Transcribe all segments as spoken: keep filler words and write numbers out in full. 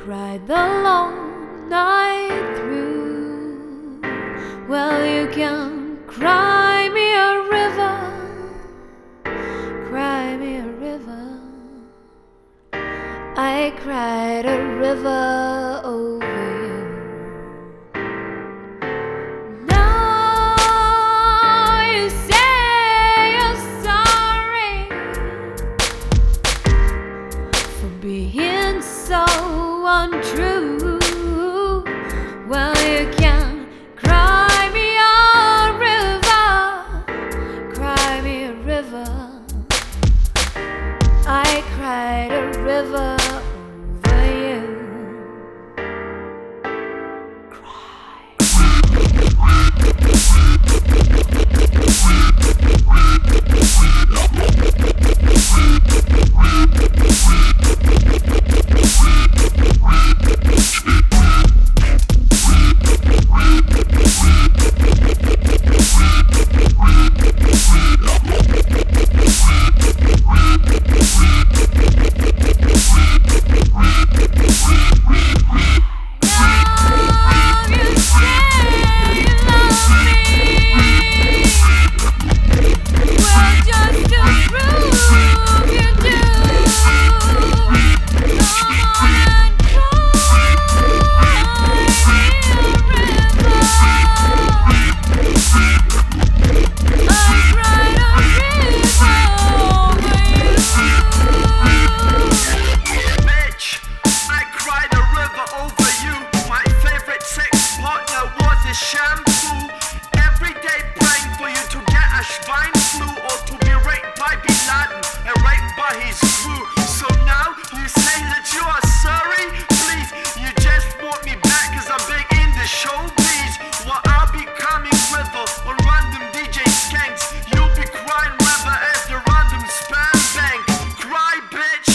cried the long night through. Well, you can cry me a river, cry me a river. I cried a river over you. Now you say you're sorry for being so untrue. Well, you can cry me a river, cry me a river. I cried a river over you. Shampoo every day, praying for you to get a swine flu or to be raped by Bin Laden and raped by his crew. So now you say that you are sorry? Please, you just want me back cause I'm big in the showbiz. Well, I'll be coming river on random D J skanks. You'll be crying river as the random spam bank. Cry, bitch.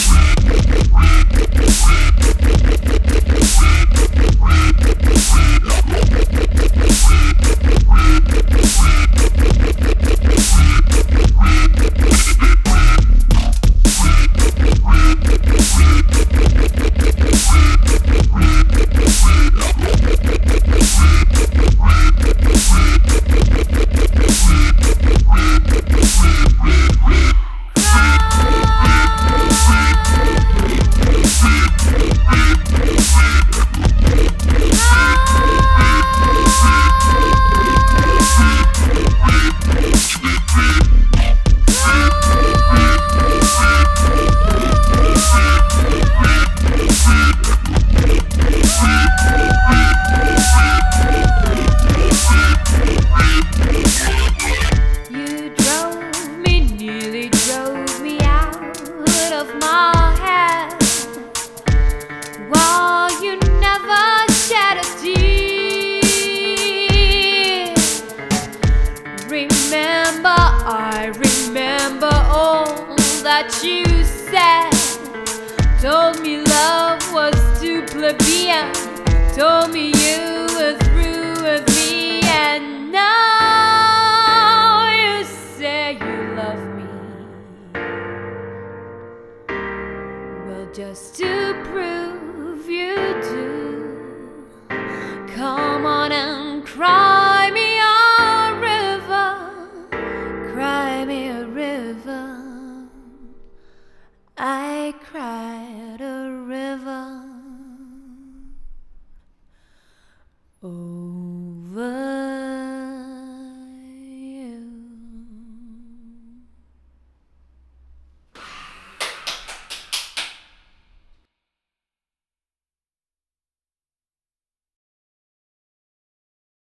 Remember, I remember all that you said. Told me love was too plebeian. Told me you were through with me. And now you say you love me. Well, just to prove you do, come on and cry me a river, cry me a river. I cry